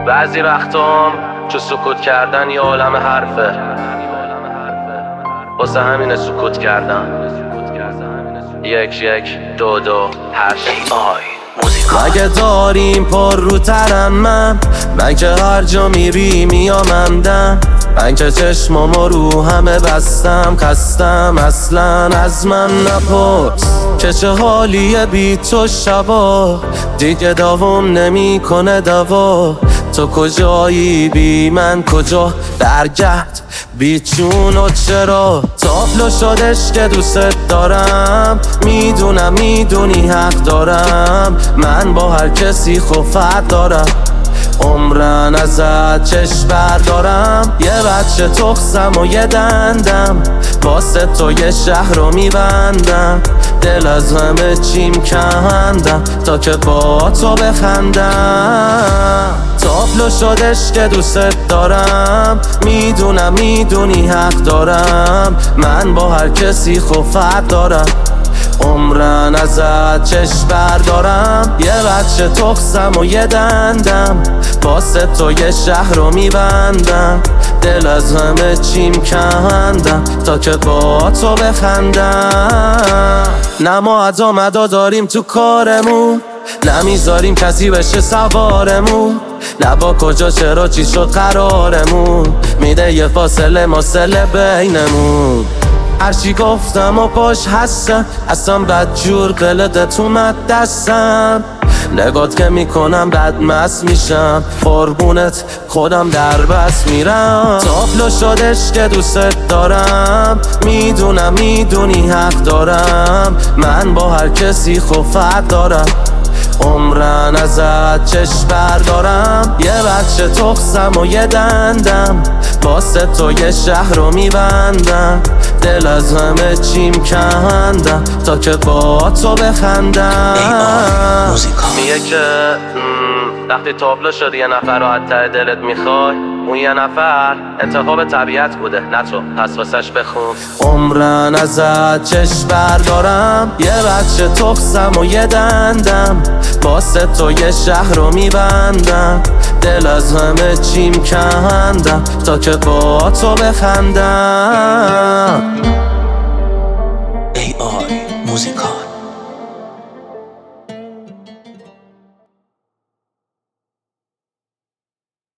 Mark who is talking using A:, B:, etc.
A: بعضی وقتام چو سکوت کردن یه عالم حرفه، واسه همینه سکوت کردم. 1 1 2 2 8 مگه داریم پر رو ترم من که هر جا میری میامندم، من که چشمامو رو همه بستم، خستم اصلا از من نپرس که چه حالیه بی تو شبا، دیگه داوم نمی کنه دوا. تو کجایی بی من کجا، برگرد بی چون و چرا. تابلو شدش که دوست دارم، میدونم میدونی حق دارم، من با هر کسی خفت دارم، عمرن ازت چشم بردارم. یه بچه تخسم و یه دندم، واسه تو یه شهر رو میبندم، دل از همه چیم کندم تا که با تو بخندم. تابلو شدش که دوست دارم، میدونم میدونی حق دارم، من با هر کسی خفت دارم، عمرن ازت چشم بردارم. یه بچه تخسم و یه دندم، واسه تو یه شهر رو میبندم، دل از همه چیم کندم تا که با تو بخندم. نه ما ادا مدا داریم تو کارمون، نمیذاریم کسی بشه سوارمون، نه با کجا چرا چی شد قرارمون، میده یه فاصله ماصله بینمون. هرچی گفتم و پاش هستم، اصلا بدجور قلقت اومد دستم، نگات که میکنم بد مست میشم، قربونت خودم در بس میرم. تابلو شدش که دوست دارم، میدونم میدونی حق دارم، من با هر کسی خفت دارم، عمرن ازت چشم بردارم. یه بچه تخسم و یه دندم، واسه تو یه شهر رو میبندم، دل از همه چیم کندم تا که با تو بخندم. میگه که وقتی تابلو شدی یه نفر رو حتی دلت میخوای، اون یه نفر انتخاب طبیعت بوده نه تو، پس واسش بخون. عمرن ازت چشم بردارم، یه بچه تخسم و یه دندم، واسه تو یه شهر رو میبندم، دل از همه چیم کندم تا که با تو بخندم.
B: AI موزیکا